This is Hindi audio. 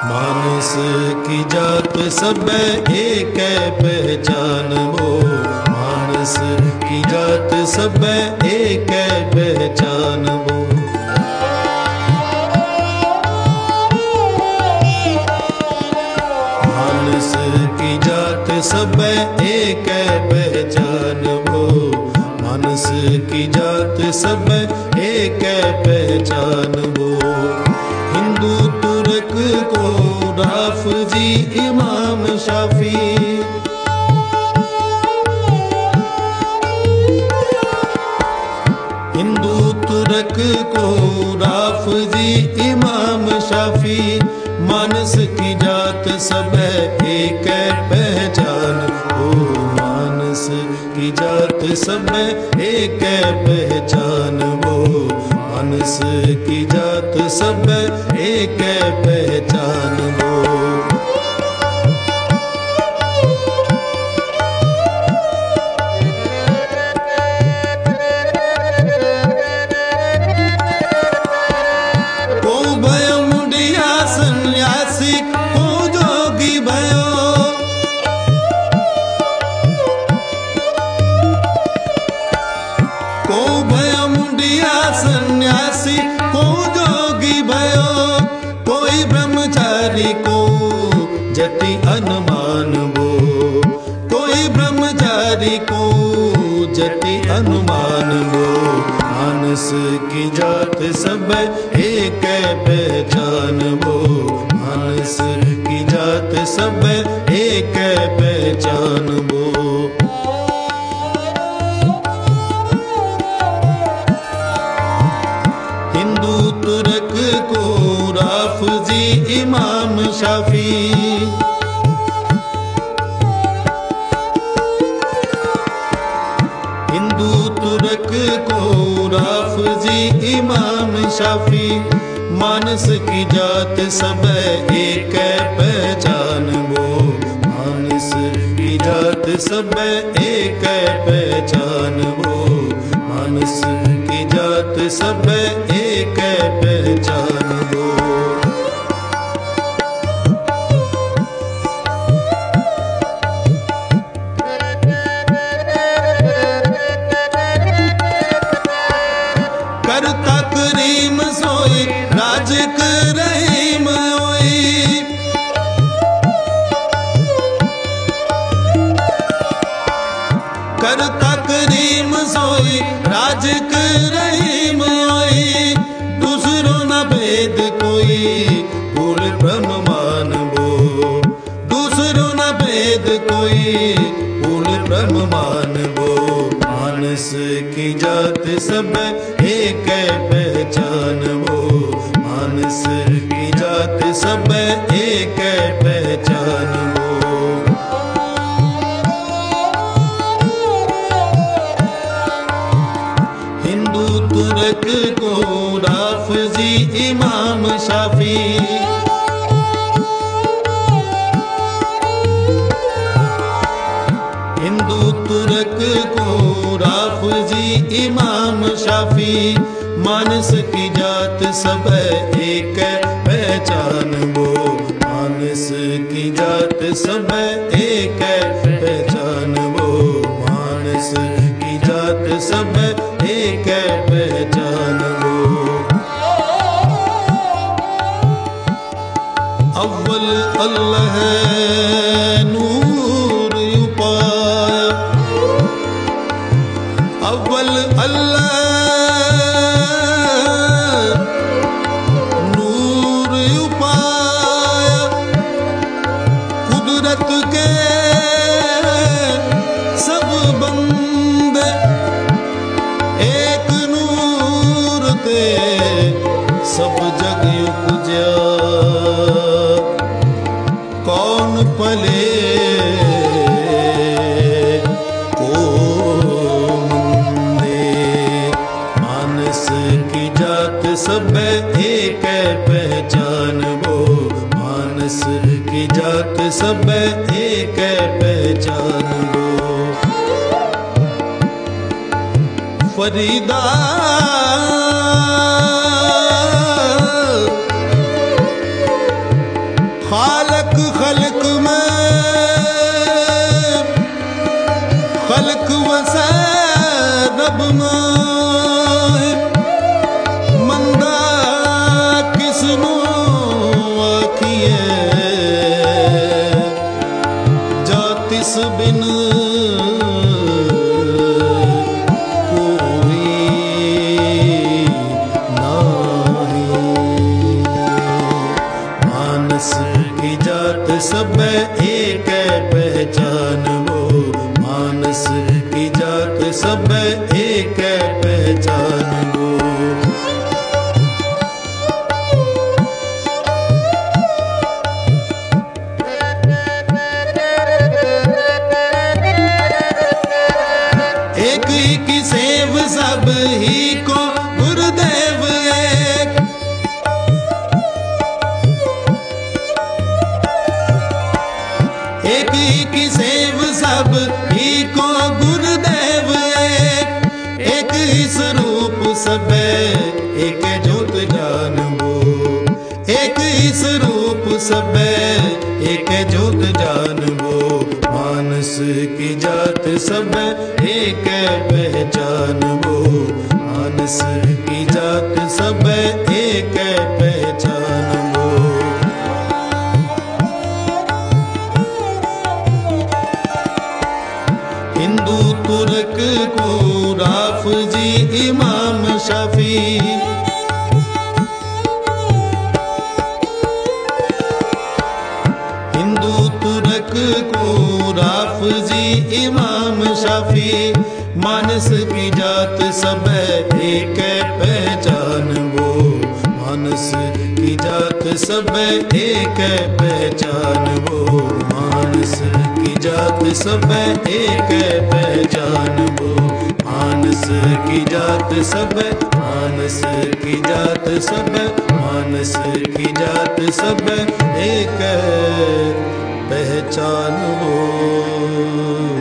मानस की जात सब एक पहचान वो, मानस की जात सब एक पहचान वो। मानस की जात सब एक पहचान वो, मानस की जात सब एक पहचान वो। हिंदू तुर्क को राफजी इमाम शाफी, हिंदू तुर्क को राफजी इमाम शाफी। मानस की जात सब एक पहचान वो, मानस की जात सब एक पहचान वो, मानस की जात सब एक पहचान वो। सन्यासी को जोगी भयो, कोई ब्रह्मचारी को जति अनुमान वो, कोई ब्रह्मचारी को जति अनुमान वो। मानस की जात सब एक पहचान वो, मानस की जात सब एक पहचान वो। तुर्क को राफजी इमाम शाफी, हिंदू तुर्क को राफजी इमाम शाफी। मानस की जात सब एक पहचान वो, मानस की जात सब एक पहचान वो, मानस की जात सब एक पहचान वो। करता करीम सोई राजक रहीम होई, करता करीम सोई राजक रहीम होई। दूसरो न भेद कोई कुल ब्रह्म मान वो, दूसरो न भेद कोई कुल ब्रह्म मान वो। मानस की जात सब एक पहचान वो, मानस की जात सब एक पहचान वो। हिंदू तुर्क को राफजी इमाम शाफी, हिंदू तुर्क को राफजी इमाम शाफी। मानस की जात सब एक पहचान वो, मानस की जात सब एक पहचान वो, मानस की जात सब एक पहचान वो। अव्वल अल्लाह नूर उपाय, अव्वल अल्लाह नूर उपाय। कुदरत के सब बंदे एक नूर ते सब जग उपजा। कौन पले को मंदे, मानस की जात सब एक पहचान वो, मानस की जात सब एक पहचान वो। फरीदा सब एक ज्योत जानबो, एक ही स्वरूप सब एक ज्योत जानबो। मानस की जात सब एक पहचानबो, मानस की जात सब एक पहचानबो। हिंदू तुर्क को राफजी इमाम शाफी, हिंदू तुर्क को राफजी इमाम शाफी। मानस की जात सब एक पहचानबो, मानस की जात सब एक पहचानबो, मानस की जात सब एक पहचानबो। मानस की जात सब, मानस की जात सब, मानस की जात सब एक पहचानबो।